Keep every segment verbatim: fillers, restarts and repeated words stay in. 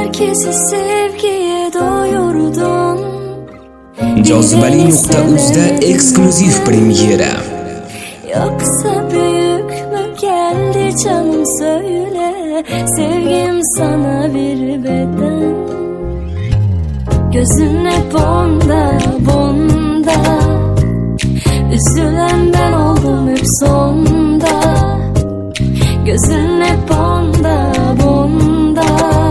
herkesi sevgiye doyurdun. Cazibeli nokta uz'da ekskluziv premyera. Yoksa büyük mü geldi canım söyle, sevgim sana bir beden. Gözün hep onda bunda, üzülen ben oldum hep sonda. Gözün hep onda bunda,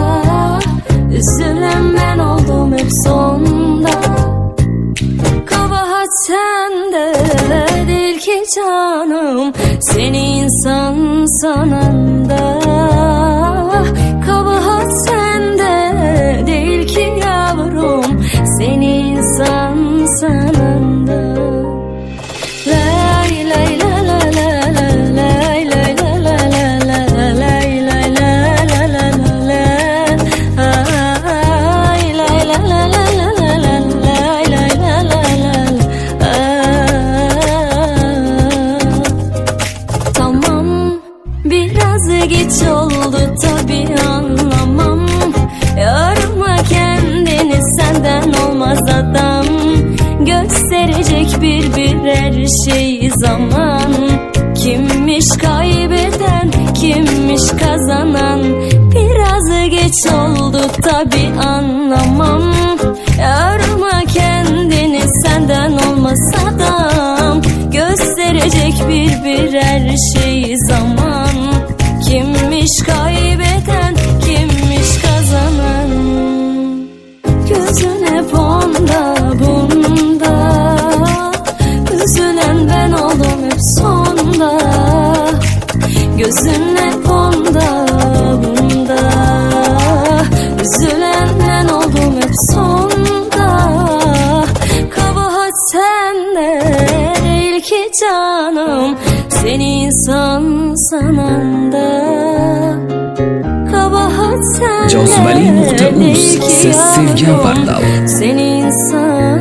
üzülen ben oldum hep sonda. Kabahat sende değil ki canım, seni insan sanan da. Kabahat sende değil ki yavrum, seni insan sanan da. Lay lay la la la la lay lay la la la la lay lay la la la la la ay lay la la la la la lay lay la la la tamam, biraz geç oldu tabi anlamam. Yorma kendini, senden olmaz adam. Gösterecek bir birer şey zaman. Kimmiş kaybeden, kimmiş kazanan. Biraz geç oldu tabi anlamam. Yorma kendini, senden olmaz adam. Gösterecek bir birer şey zaman. Kimmiş kaybeden, kimmiş kazanan. Gözün hep onda bunda, üzülen ben oldum hep sonda. Gözün hep onda bunda, üzülen ben oldum hep sonda. Kabahat sende değil ki canım, seni insan sanan da. Kabahat sende Cazibeli nokta uz, değil ki siz sevgan yavrum, portal. seni insan